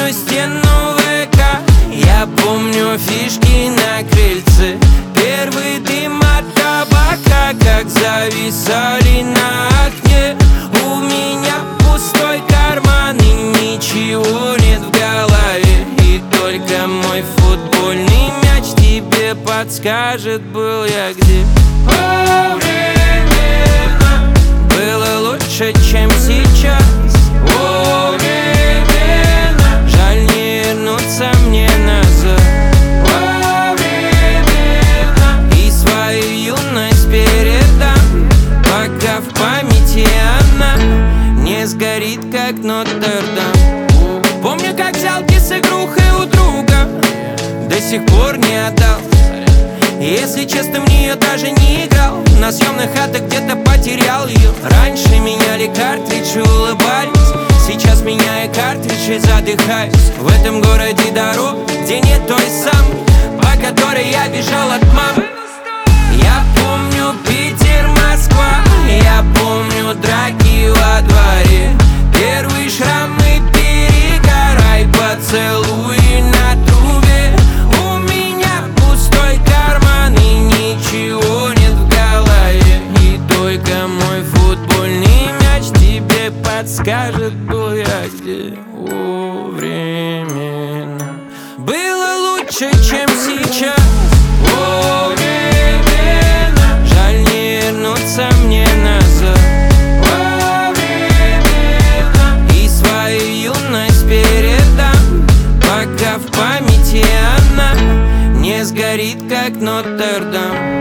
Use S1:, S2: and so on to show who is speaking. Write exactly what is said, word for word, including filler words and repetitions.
S1: одну стену ВК. Я помню фишки на крыльце, первый дым от табака, как зависали на окне. У меня пустой карман и ничего нет в голове, и только мой футбольный мяч тебе подскажет, был я где. О, время было лучше, чем сейчас. О, время жаль не вернуться мне назад. О, время и свою юность передам, пока в памяти она не сгорит, как Нотр-Дам. Помню, как взял с игрухой у друга, до сих пор не отдал. Если честно, в нее даже не играл, на съемных хатах где-то потерял ее. Раньше меняли картриджи, улыбались, сейчас меняя картриджи, задыхаюсь. В этом городе дорог, где нет той самой, по которой я бежал от мамы. Я помню Питер, Москва, я помню драки во дворе, первый шрам и перегорай, поцелуй на трубе. У меня пустой карман и ничего нет в голове, и только мой футбольный мяч тебе подскажет, был я где. О, временно было лучше, чем сейчас. О, временно жаль не вернуться мне назад. О, временно и свою юность передам, пока в памяти она не сгорит, как Нотр-Дам.